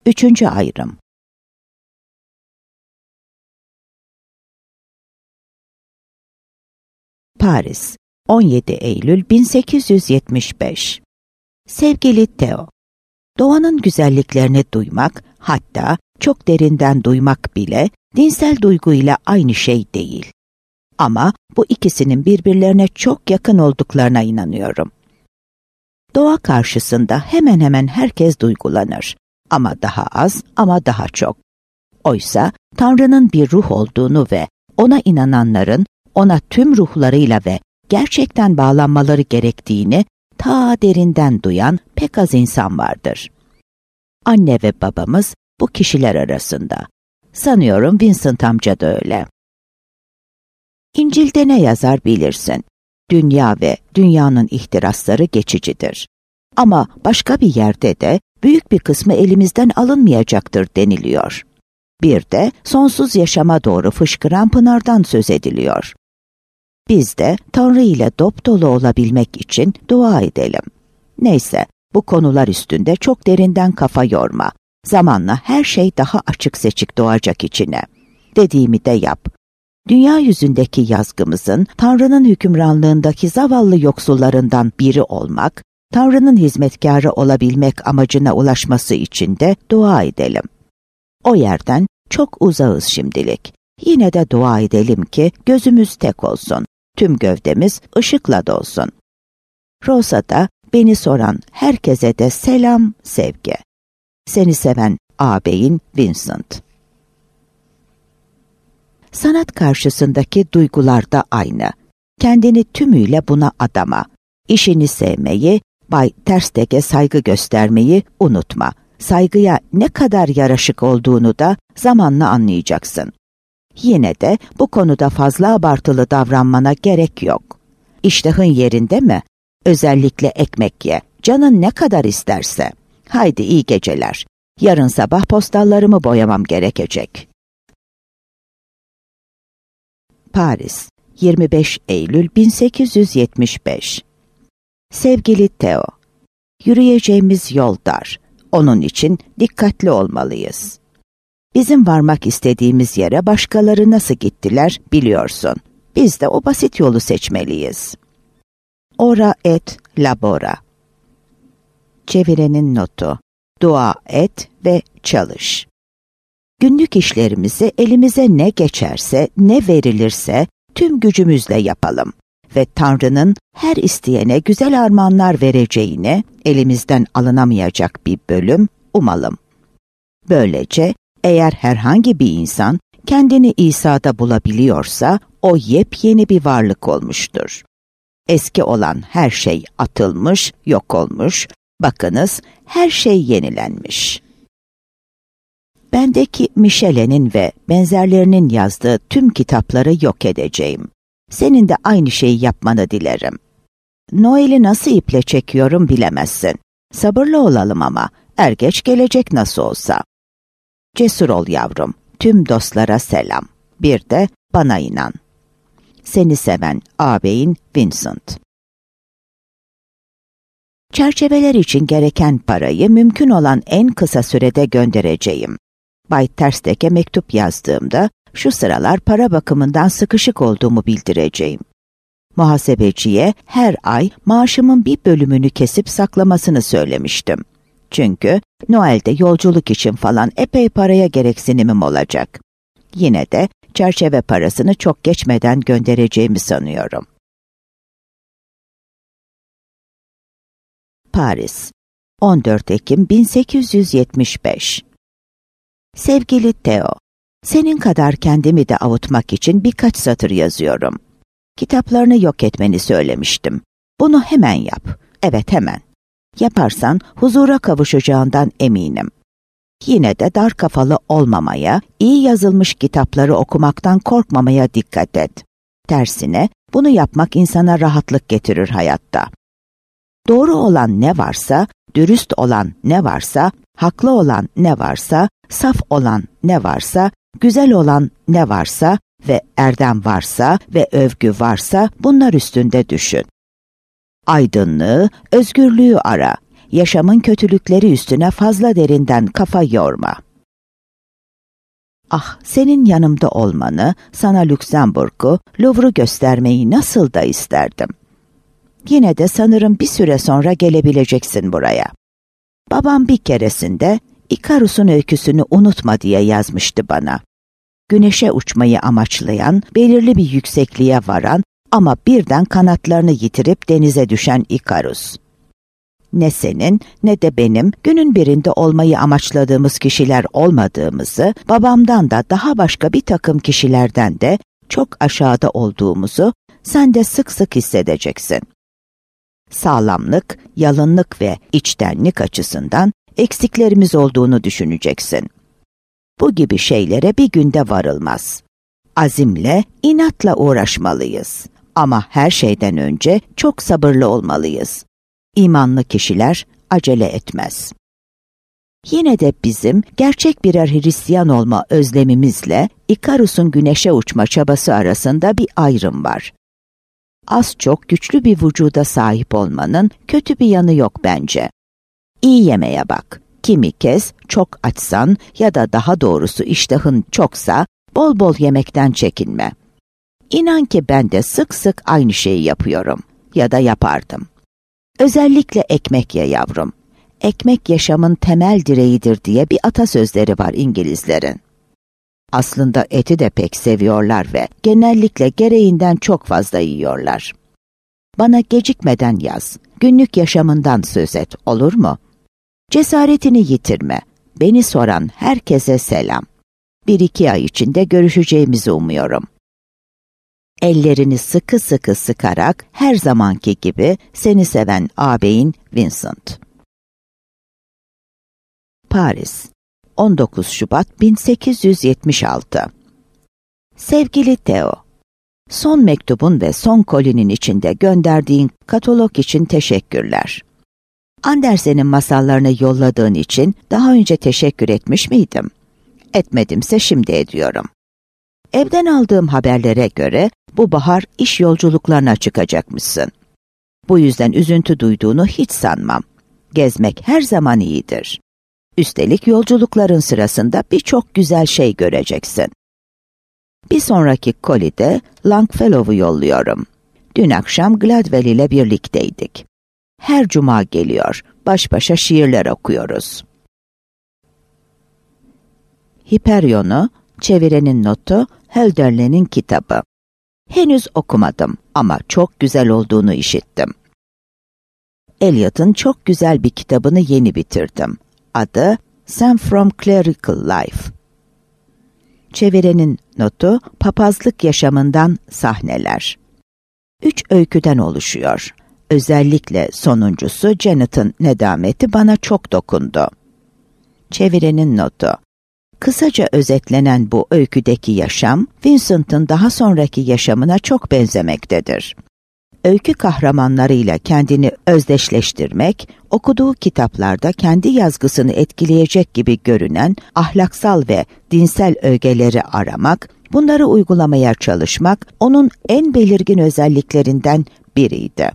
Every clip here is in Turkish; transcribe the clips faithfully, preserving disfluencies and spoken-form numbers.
Üçüncü ayrım. Paris, on yedi Eylül bin sekiz yüz yetmiş beş. Sevgili Theo, doğanın güzelliklerini duymak, hatta çok derinden duymak bile dinsel duyguyla aynı şey değil. Ama bu ikisinin birbirlerine çok yakın olduklarına inanıyorum. Doğa karşısında hemen hemen herkes duygulanır. Ama daha az, ama daha çok. Oysa Tanrı'nın bir ruh olduğunu ve ona inananların ona tüm ruhlarıyla ve gerçekten bağlanmaları gerektiğini ta derinden duyan pek az insan vardır. Anne ve babamız bu kişiler arasında. Sanıyorum Vincent amca da öyle. İncil'de ne yazar bilirsin. Dünya ve dünyanın ihtirasları geçicidir. Ama başka bir yerde de büyük bir kısmı elimizden alınmayacaktır deniliyor. Bir de sonsuz yaşama doğru fışkıran pınardan söz ediliyor. Biz de Tanrı ile dopdolu olabilmek için dua edelim. Neyse, bu konular üstünde çok derinden kafa yorma. Zamanla her şey daha açık seçik doğacak içine. Dediğimi de yap. Dünya yüzündeki yazgımızın Tanrı'nın hükümranlığındaki zavallı yoksullarından biri olmak, Tanrı'nın hizmetkarı olabilmek amacına ulaşması için de dua edelim. O yerden çok uzağız şimdilik. Yine de dua edelim ki gözümüz tek olsun, tüm gövdemiz ışıkla dolsun. Rosa'da beni soran herkese de selam, sevgi. Seni seven ağabeyin Vincent. Sanat karşısındaki duygular da aynı. Kendini tümüyle buna adama. İşini sevmeyi, Bay Terstek'e saygı göstermeyi unutma. Saygıya ne kadar yaraşık olduğunu da zamanla anlayacaksın. Yine de bu konuda fazla abartılı davranmana gerek yok. İştahın yerinde mi? Özellikle ekmek ye. Canın ne kadar isterse. Haydi iyi geceler. Yarın sabah postallarımı boyamam gerekecek. Paris, yirmi beş Eylül bin sekiz yüz yetmiş beş. Sevgili Theo, yürüyeceğimiz yol dar. Onun için dikkatli olmalıyız. Bizim varmak istediğimiz yere başkaları nasıl gittiler biliyorsun. Biz de o basit yolu seçmeliyiz. Ora et labora. Çevirenin notu. Dua et ve çalış. Günlük işlerimizi elimize ne geçerse, ne verilirse tüm gücümüzle yapalım ve Tanrı'nın her isteyene güzel armağanlar vereceğini, elimizden alınamayacak bir bölüm umalım. Böylece eğer herhangi bir insan kendini İsa'da bulabiliyorsa o yepyeni bir varlık olmuştur. Eski olan her şey atılmış, yok olmuş, bakınız her şey yenilenmiş. Bendeki Michelet'in ve benzerlerinin yazdığı tüm kitapları yok edeceğim. Senin de aynı şeyi yapmanı dilerim. Noel'i nasıl iple çekiyorum bilemezsin. Sabırlı olalım ama, er geç gelecek nasıl olsa. Cesur ol yavrum, tüm dostlara selam. Bir de bana inan. Seni seven ağabeyin Vincent. Çerçeveler için gereken parayı mümkün olan en kısa sürede göndereceğim. Bay Terstek'e mektup yazdığımda şu sıralar para bakımından sıkışık olduğumu bildireceğim. Muhasebeciye her ay maaşımın bir bölümünü kesip saklamasını söylemiştim. Çünkü Noel'de yolculuk için falan epey paraya gereksinimim olacak. Yine de çerçeve parasını çok geçmeden göndereceğimi sanıyorum. Paris, on dört Ekim bin sekiz yüz yetmiş beş. Sevgili Theo, senin kadar kendimi de avutmak için birkaç satır yazıyorum. Kitaplarını yok etmeni söylemiştim. Bunu hemen yap. Evet, hemen. Yaparsan huzura kavuşacağından eminim. Yine de dar kafalı olmamaya, iyi yazılmış kitapları okumaktan korkmamaya dikkat et. Tersine bunu yapmak insana rahatlık getirir hayatta. Doğru olan ne varsa, dürüst olan ne varsa, haklı olan ne varsa, saf olan ne varsa, güzel olan ne varsa ve erdem varsa ve övgü varsa bunlar üstünde düşün. Aydınlığı, özgürlüğü ara. yaşamın kötülükleri üstüne fazla derinden kafa yorma. Ah, senin yanımda olmanı, sana Lüksemburg'u, Louvre'u göstermeyi nasıl da isterdim. Yine de sanırım bir süre sonra gelebileceksin buraya. Babam bir keresinde İkarus'un öyküsünü unutma diye yazmıştı bana. Güneşe uçmayı amaçlayan, belirli bir yüksekliğe varan ama birden kanatlarını yitirip denize düşen İkarus. Ne senin ne de benim günün birinde olmayı amaçladığımız kişiler olmadığımızı, babamdan da daha başka bir takım kişilerden de çok aşağıda olduğumuzu sen de sık sık hissedeceksin. Sağlamlık, yalınlık ve içtenlik açısından eksiklerimiz olduğunu düşüneceksin. Bu gibi şeylere bir günde varılmaz. Azimle, inatla uğraşmalıyız. Ama her şeyden önce çok sabırlı olmalıyız. İmanlı kişiler acele etmez. Yine de bizim gerçek birer Hristiyan olma özlemimizle İkarus'un güneşe uçma çabası arasında bir ayrım var. Az çok güçlü bir vücuda sahip olmanın kötü bir yanı yok bence. İyi yemeye bak. Kimi kez çok açsan ya da daha doğrusu iştahın çoksa bol bol yemekten çekinme. İnan ki ben de sık sık aynı şeyi yapıyorum ya da yapardım. Özellikle ekmek ye yavrum. Ekmek yaşamın temel direğidir diye bir atasözleri var İngilizlerin. Aslında eti de pek seviyorlar ve genellikle gereğinden çok fazla yiyorlar. Bana gecikmeden yaz, günlük yaşamından söz et, olur mu? Cesaretini yitirme, beni soran herkese selam. Bir iki ay içinde görüşeceğimizi umuyorum. Ellerini sıkı sıkı sıkarak her zamanki gibi seni seven ağabeyin Vincent. Paris, on dokuz Şubat bin sekiz yüz yetmiş altı. Sevgili Theo, son mektubun ve son kolinin içinde gönderdiğin katalog için teşekkürler. Andersen'in masallarını yolladığın için daha önce teşekkür etmiş miydim? Etmedimse şimdi ediyorum. Evden aldığım haberlere göre bu bahar iş yolculuklarına çıkacakmışsın. Bu yüzden üzüntü duyduğunu hiç sanmam. Gezmek her zaman iyidir. Üstelik yolculukların sırasında birçok güzel şey göreceksin. Bir sonraki kolide Longfellow'u yolluyorum. Dün akşam Gladwell ile birlikteydik. Her cuma geliyor, baş başa şiirler okuyoruz. Hiperion'u, çevirenin notu, Hölderlin'in kitabı. Henüz okumadım ama çok güzel olduğunu işittim. Eliot'un çok güzel bir kitabını yeni bitirdim. Adı Sam from Clerical Life. Çevirenin notu, papazlık yaşamından sahneler. Üç öyküden oluşuyor. Özellikle sonuncusu Janet'ın nedameti bana çok dokundu. Çevirenin notu. Kısaca özetlenen bu öyküdeki yaşam, Vincent'ın daha sonraki yaşamına çok benzemektedir. Öykü kahramanlarıyla kendini özdeşleştirmek, okuduğu kitaplarda kendi yazgısını etkileyecek gibi görünen ahlaksal ve dinsel ögeleri aramak, bunları uygulamaya çalışmak onun en belirgin özelliklerinden biriydi.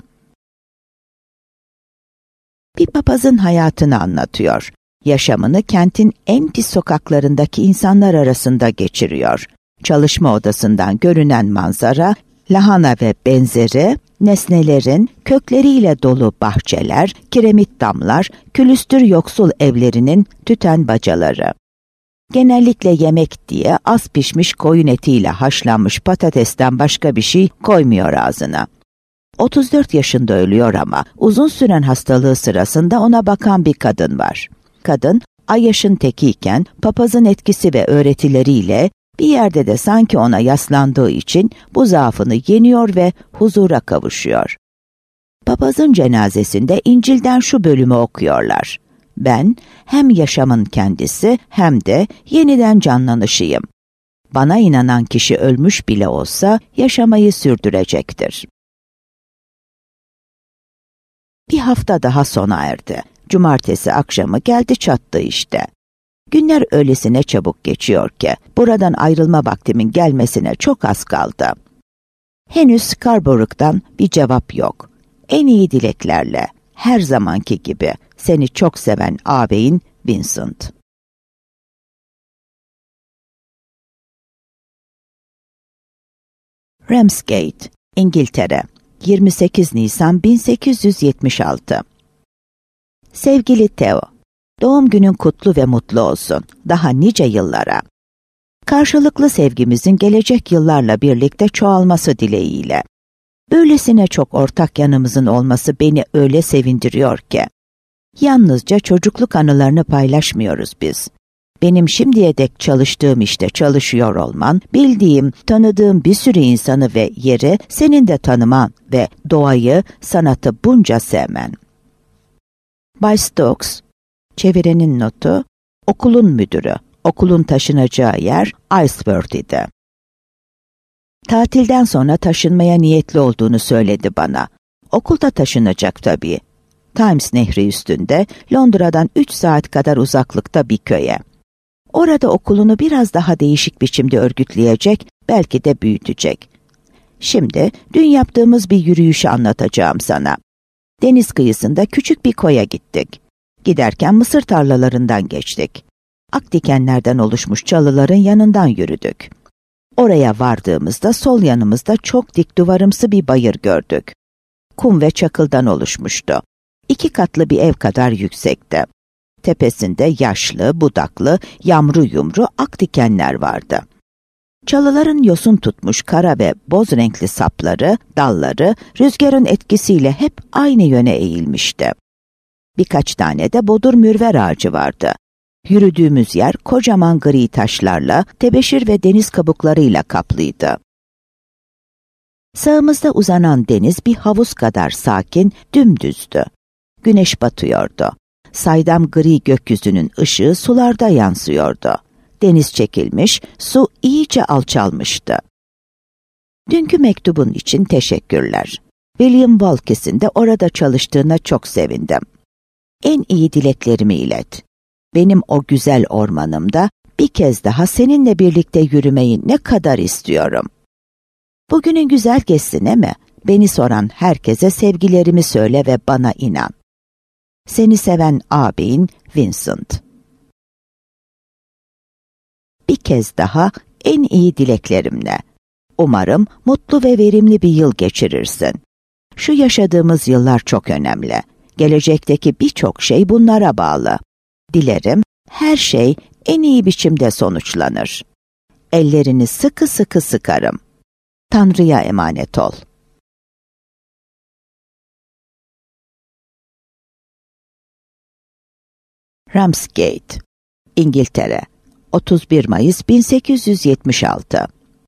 Bir papazın hayatını anlatıyor. Yaşamını kentin en pis sokaklarındaki insanlar arasında geçiriyor. Çalışma odasından görünen manzara, lahana ve benzeri, nesnelerin kökleriyle dolu bahçeler, kiremit damlar, külüstür yoksul evlerinin tüten bacaları. Genellikle yemek diye az pişmiş koyun etiyle haşlanmış patatesten başka bir şey koymuyor ağzına. otuz dört yaşında ölüyor ama uzun süren hastalığı sırasında ona bakan bir kadın var. Kadın, ayyaşın tekiyken papazın etkisi ve öğretileriyle bir yerde de sanki ona yaslandığı için bu zaafını yeniyor ve huzura kavuşuyor. Papazın cenazesinde İncil'den şu bölümü okuyorlar. Ben hem yaşamın kendisi hem de yeniden canlanışıyım. Bana inanan kişi ölmüş bile olsa yaşamayı sürdürecektir. Bir hafta daha sona erdi. Cumartesi akşamı geldi çattı işte. Günler öylesine çabuk geçiyor ki buradan ayrılma vaktimin gelmesine çok az kaldı. Henüz Scarborough'dan bir cevap yok. En iyi dileklerle. her zamanki gibi seni çok seven ağabeyin Vincent. Ramsgate, İngiltere, yirmi sekiz Nisan bin sekiz yüz yetmiş altı. Sevgili Theo, doğum günün kutlu ve mutlu olsun, daha nice yıllara. Karşılıklı sevgimizin gelecek yıllarla birlikte çoğalması dileğiyle. Böylesine çok ortak yanımızın olması beni öyle sevindiriyor ki. Yalnızca çocukluk anılarını paylaşmıyoruz biz. Benim şimdiye dek çalıştığım işte çalışıyor olman, bildiğim, tanıdığım bir sürü insanı ve yeri senin de tanıman ve doğayı, sanatı bunca sevmen. Bay Stokes, çevirenin notu, okulun müdürü, okulun taşınacağı yer Iceworth idi. Tatilden sonra taşınmaya niyetli olduğunu söyledi bana. Okulda taşınacak tabii. Thames Nehri üstünde, Londra'dan üç saat kadar uzaklıkta bir köye. Orada okulunu biraz daha değişik biçimde örgütleyecek, belki de büyütecek. Şimdi dün yaptığımız bir yürüyüşü anlatacağım sana. Deniz kıyısında küçük bir koya gittik. Giderken mısır tarlalarından geçtik. Akdikenlerden oluşmuş çalıların yanından yürüdük. Oraya vardığımızda sol yanımızda çok dik duvarımsı bir bayır gördük. Kum ve çakıldan oluşmuştu. İki katlı bir ev kadar yüksekti. Tepesinde yaşlı, budaklı, yamru yumru akdikenler vardı. Çalıların yosun tutmuş kara ve boz renkli sapları, dalları rüzgarın etkisiyle hep aynı yöne eğilmişti. Birkaç tane de bodur mürver ağacı vardı. Yürüdüğümüz yer kocaman gri taşlarla, tebeşir ve deniz kabuklarıyla kaplıydı. Sağımızda uzanan deniz bir havuz kadar sakin, dümdüzdü. Güneş batıyordu. Saydam gri gökyüzünün ışığı sularda yansıyordu. Deniz çekilmiş, su iyice alçalmıştı. Dünkü mektubun için teşekkürler. William Walkes'in de orada çalıştığına çok sevindim. En iyi dileklerimi ilet. Benim o güzel ormanımda bir kez daha seninle birlikte yürümeyi ne kadar istiyorum. Bugünün güzel geçsin mi? Beni soran herkese sevgilerimi söyle ve bana inan. Seni seven ağabeyin Vincent. Bir kez daha en iyi dileklerimle. Umarım mutlu ve verimli bir yıl geçirirsin. Şu yaşadığımız yıllar çok önemli. Gelecekteki birçok şey bunlara bağlı. Dilerim her şey en iyi biçimde sonuçlanır. Ellerini sıkı sıkı sıkarım. Tanrı'ya emanet ol. Ramsgate, İngiltere, otuz bir Mayıs bin sekiz yüz yetmiş altı.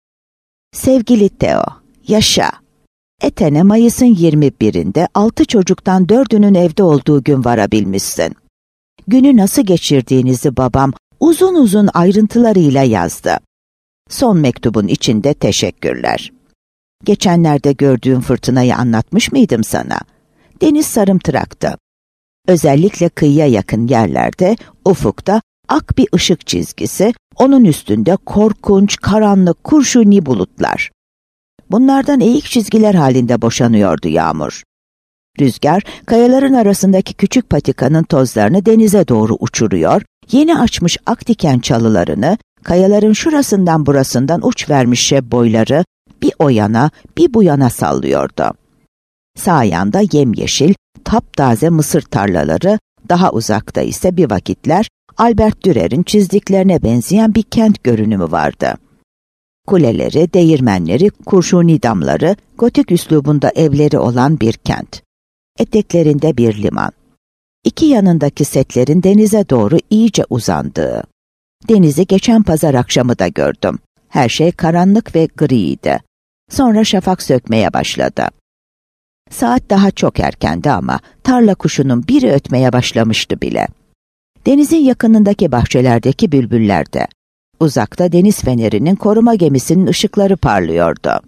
Sevgili Theo, yaşa! Etene Mayıs'ın yirmi birinde altı çocuktan dördünün evde olduğu gün varabilmişsin. Günü nasıl geçirdiğinizi babam uzun uzun ayrıntılarıyla yazdı. Son mektubun içinde teşekkürler. Geçenlerde gördüğüm fırtınayı anlatmış mıydım sana? Deniz sarımtıraktı. Özellikle kıyıya yakın yerlerde, ufukta ak bir ışık çizgisi, onun üstünde korkunç, karanlık, kurşuni bulutlar. Bunlardan eğik çizgiler halinde boşanıyordu yağmur. Rüzgar, kayaların arasındaki küçük patikanın tozlarını denize doğru uçuruyor, yeni açmış akdiken çalılarını, kayaların şurasından burasından uç vermiş şebboyları bir o yana, bir bu yana sallıyordu. Sağ yanda yemyeşil, taptaze mısır tarlaları, daha uzakta ise bir vakitler Albert Dürer'in çizdiklerine benzeyen bir kent görünümü vardı. Kuleleri, değirmenleri, kurşuni damları, gotik üslubunda evleri olan bir kent. Eteklerinde bir liman. İki yanındaki setlerin denize doğru iyice uzandığı. Denizi geçen pazar akşamı da gördüm. Her şey karanlık ve griydi. Sonra şafak sökmeye başladı. Saat daha çok erkendi ama tarla kuşunun biri ötmeye başlamıştı bile. Denizin yakınındaki bahçelerdeki bülbüller de. Uzakta deniz fenerinin koruma gemisinin ışıkları parlıyordu.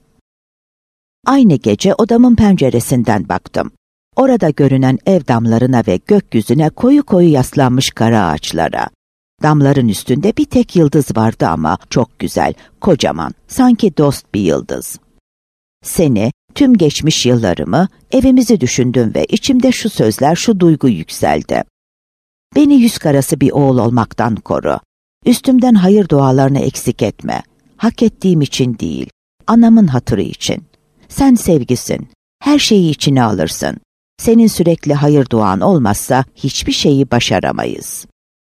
Aynı gece odamın penceresinden baktım. Orada görünen ev damlarına ve gökyüzüne koyu koyu yaslanmış kara ağaçlara. Damların üstünde bir tek yıldız vardı ama çok güzel, kocaman, sanki dost bir yıldız. Seni, Tüm geçmiş yıllarımı, evimizi düşündüm ve içimde şu sözler, şu duygu yükseldi. Beni yüz karası bir oğul olmaktan koru. Üstümden hayır dualarını eksik etme. Hak ettiğim için değil, anamın hatırı için. Sen sevgisin, her şeyi içine alırsın. Senin sürekli hayır duan olmazsa hiçbir şeyi başaramayız.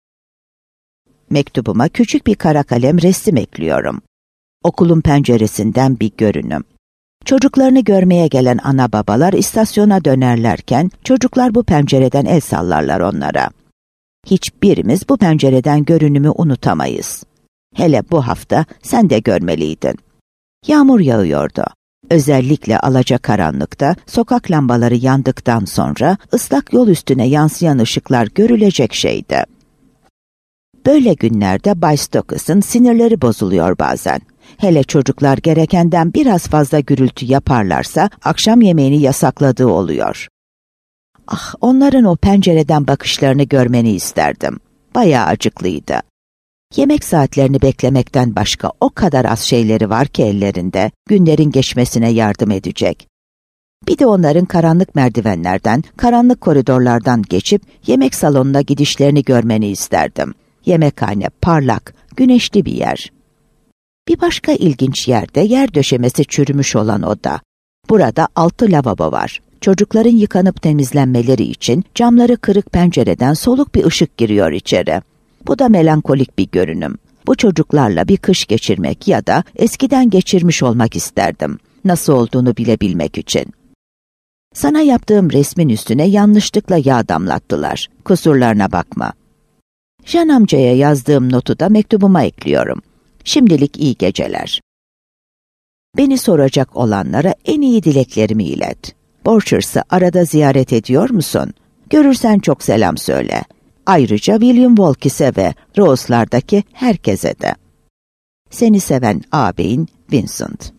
Mektubuma küçük bir kara kalem resim ekliyorum. Okulun penceresinden bir görünüm. Çocuklarını görmeye gelen ana babalar istasyona dönerlerken çocuklar bu pencereden el sallarlar onlara. Hiçbirimiz bu pencereden görünümü unutamayız. Hele bu hafta sen de görmeliydin. Yağmur yağıyordu. Özellikle alacakaranlıkta sokak lambaları yandıktan sonra ıslak yol üstüne yansıyan ışıklar görülecek şeydi. Böyle günlerde Bay Stokes'ın sinirleri bozuluyor bazen. Hele çocuklar gerekenden biraz fazla gürültü yaparlarsa akşam yemeğini yasakladığı oluyor. Ah, onların o pencereden bakışlarını görmeni isterdim. Bayağı acıklıydı. Yemek saatlerini beklemekten başka o kadar az şeyleri var ki ellerinde, günlerin geçmesine yardım edecek. Bir de onların karanlık merdivenlerden, karanlık koridorlardan geçip yemek salonuna gidişlerini görmeni isterdim. Yemekhane parlak, güneşli bir yer. Bir başka ilginç yerde yer döşemesi çürümüş olan oda. Burada altı lavabo var. Çocukların yıkanıp temizlenmeleri için camları kırık pencereden soluk bir ışık giriyor içeri. Bu da melankolik bir görünüm. Bu çocuklarla bir kış geçirmek ya da eskiden geçirmiş olmak isterdim. Nasıl olduğunu bilebilmek için. Sana yaptığım resmin üstüne yanlışlıkla yağ damlattılar. Kusurlarına bakma. Jan amcaya yazdığım notu da mektubuma ekliyorum. Şimdilik iyi geceler. Beni soracak olanlara en iyi dileklerimi ilet. Borchers'ı arada ziyaret ediyor musun? Görürsen çok selam söyle. Ayrıca William Walkis'e ve Rose'lardaki herkese de. Seni seven ağabeyin Vincent.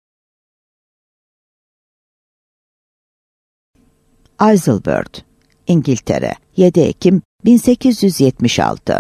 Isleworth, İngiltere, yedi Ekim bin sekiz yüz yetmiş altı.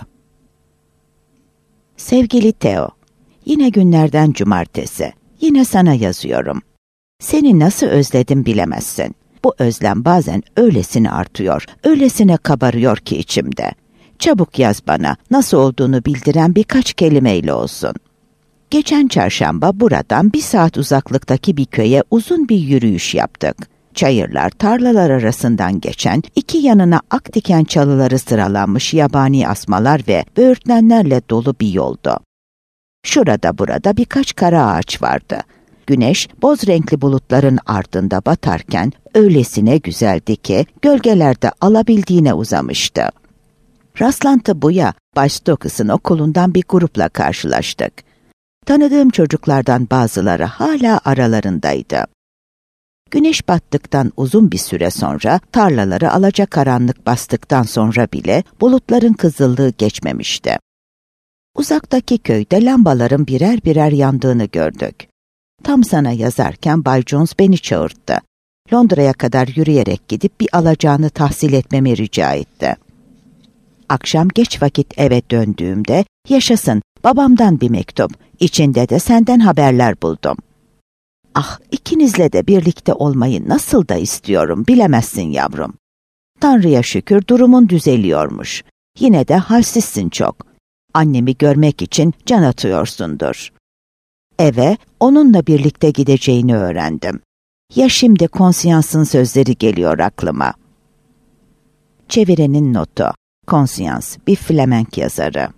Sevgili Theo, yine günlerden cumartesi, yine sana yazıyorum. Seni nasıl özledim bilemezsin. Bu özlem bazen öylesine artıyor, öylesine kabarıyor ki içimde. Çabuk yaz bana, nasıl olduğunu bildiren birkaç kelimeyle olsun. Geçen çarşamba buradan bir saat uzaklıktaki bir köye uzun bir yürüyüş yaptık. Çayırlar, tarlalar arasından geçen, iki yanına ak diken çalıları sıralanmış yabani asmalar ve böğürtlenlerle dolu bir yoldu. Şurada burada birkaç kara ağaç vardı. Güneş, boz renkli bulutların ardında batarken öylesine güzeldi ki gölgelerde alabildiğine uzamıştı. Rastlantı bu ya, Bay Stokes'ın okulundan bir grupla karşılaştık. Tanıdığım çocuklardan bazıları hala aralarındaydı. Güneş battıktan uzun bir süre sonra, tarlaları alacakaranlık bastıktan sonra bile bulutların kızıllığı geçmemişti. Uzaktaki köyde lambaların birer birer yandığını gördük. Tam sana yazarken Bay Jones beni çağırdı. Londra'ya kadar yürüyerek gidip bir alacağını tahsil etmemi rica etti. Akşam geç vakit eve döndüğümde, yaşasın, babamdan bir mektup, içinde de senden haberler buldum. Ah, ikinizle de birlikte olmayı nasıl da istiyorum, bilemezsin yavrum. Tanrı'ya şükür durumun düzeliyormuş. Yine de halsizsin çok. Annemi görmek için can atıyorsundur. Eve onunla birlikte gideceğini öğrendim. Ya şimdi Conscience'ın sözleri geliyor aklıma. Çevirenin notu. Conscience, bir Flemenk yazarı.